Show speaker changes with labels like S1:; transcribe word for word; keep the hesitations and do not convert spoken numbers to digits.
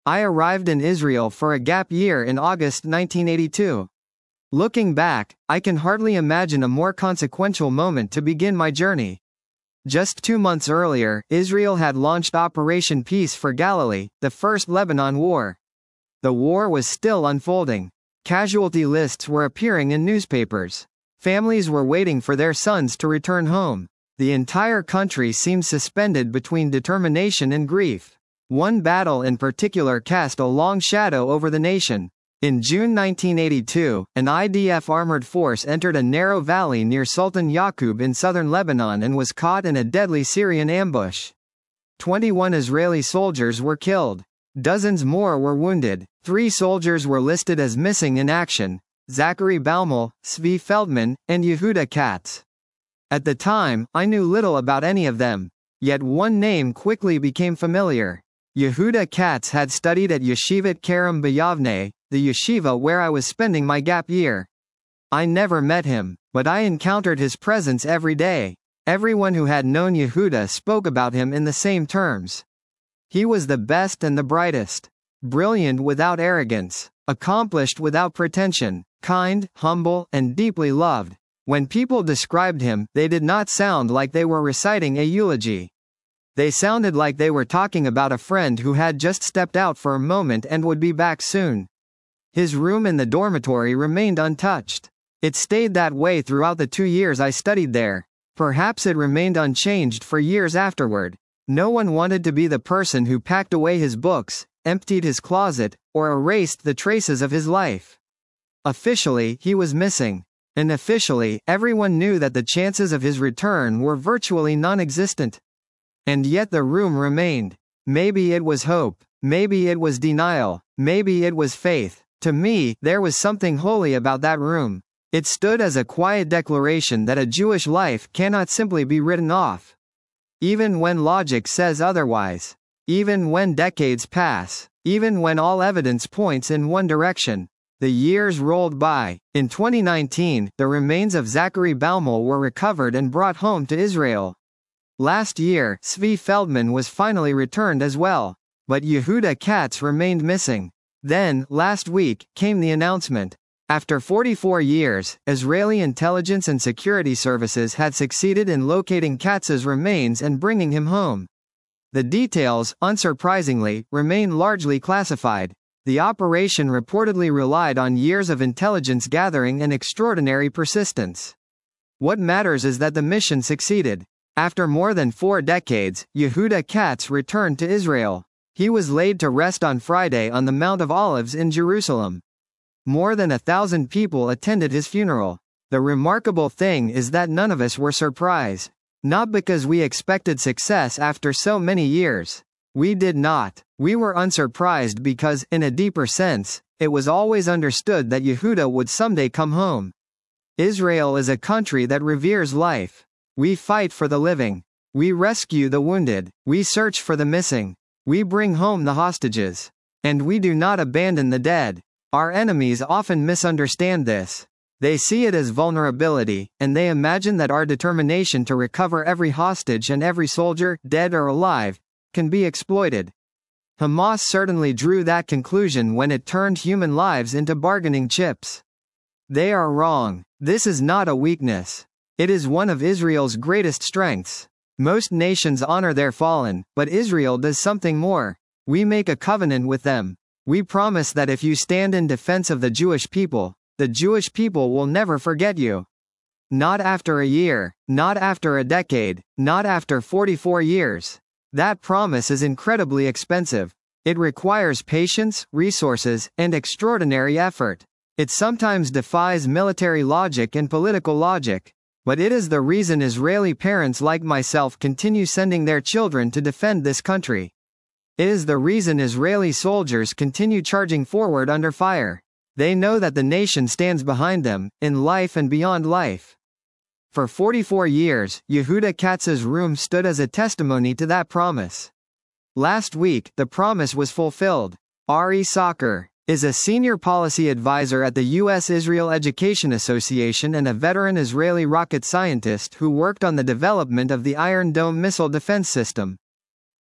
S1: I arrived in Israel for a gap year in August nineteen eighty-two. Looking back, I can hardly imagine a more consequential moment to begin my journey. Just two months earlier, Israel had launched Operation Peace for Galilee, the first Lebanon war. The war was still unfolding. Casualty lists were appearing in newspapers. Families were waiting for their sons to return home. The entire country seemed suspended between determination and grief. One battle in particular cast a long shadow over the nation. In June nineteen eighty-two, an I D F armored force entered a narrow valley near Sultan Yaqub in southern Lebanon and was caught in a deadly Syrian ambush. twenty-one Israeli soldiers were killed. Dozens more were wounded. Three soldiers were listed as missing in action: Zachary Baumel, Zvi Feldman, and Yehuda Katz. At the time, I knew little about any of them. Yet one name quickly became familiar. Yehuda Katz had studied at Yeshivat Kerem B'Yavne, the yeshiva where I was spending my gap year. I never met him, but I encountered his presence every day. Everyone who had known Yehuda spoke about him in the same terms. He was the best and the brightest. Brilliant without arrogance. Accomplished without pretension. Kind, humble, and deeply loved. When people described him, they did not sound like they were reciting a eulogy. They sounded like they were talking about a friend who had just stepped out for a moment and would be back soon. His room in the dormitory remained untouched. It stayed that way throughout the two years I studied there. Perhaps it remained unchanged for years afterward. No one wanted to be the person who packed away his books, emptied his closet, or erased the traces of his life. Officially, he was missing. Unofficially, everyone knew that the chances of his return were virtually non-existent. And yet the room remained. Maybe it was hope. Maybe it was denial. Maybe it was faith. To me, there was something holy about that room. It stood as a quiet declaration that a Jewish life cannot simply be written off. Even when logic says otherwise. Even when decades pass. Even when all evidence points in one direction. The years rolled by. In twenty nineteen, the remains of Zachary Baumel were recovered and brought home to Israel. Last year, Zvi Feldman was finally returned as well. But Yehuda Katz remained missing. Then, last week, came the announcement. After forty-four years, Israeli intelligence and security services had succeeded in locating Katz's remains and bringing him home. The details, unsurprisingly, remain largely classified. The operation reportedly relied on years of intelligence gathering and extraordinary persistence. What matters is that the mission succeeded. After more than four decades, Yehuda Katz returned to Israel. He was laid to rest on Friday on the Mount of Olives in Jerusalem. More than a thousand people attended his funeral. The remarkable thing is that none of us were surprised. Not because we expected success after so many years. We did not. We were unsurprised because, in a deeper sense, it was always understood that Yehuda would someday come home. Israel is a country that reveres life. We fight for the living. We rescue the wounded. We search for the missing. We bring home the hostages. And we do not abandon the dead. Our enemies often misunderstand this. They see it as vulnerability, and they imagine that our determination to recover every hostage and every soldier, dead or alive, can be exploited. Hamas certainly drew that conclusion when it turned human lives into bargaining chips. They are wrong. This is not a weakness. It is one of Israel's greatest strengths. Most nations honor their fallen, but Israel does something more. We make a covenant with them. We promise that if you stand in defense of the Jewish people, the Jewish people will never forget you. Not after a year, not after a decade, not after forty-four years. That promise is incredibly expensive. It requires patience, resources, and extraordinary effort. It sometimes defies military logic and political logic. But it is the reason Israeli parents like myself continue sending their children to defend this country. It is the reason Israeli soldiers continue charging forward under fire. They know that the nation stands behind them, in life and beyond life. For forty-four years, Yehuda Katz's room stood as a testimony to that promise. Last week, the promise was fulfilled. Ari Sacher is a senior policy advisor at the U S Israel Education Association and a veteran Israeli rocket scientist who worked on the development of the Iron Dome missile defense system.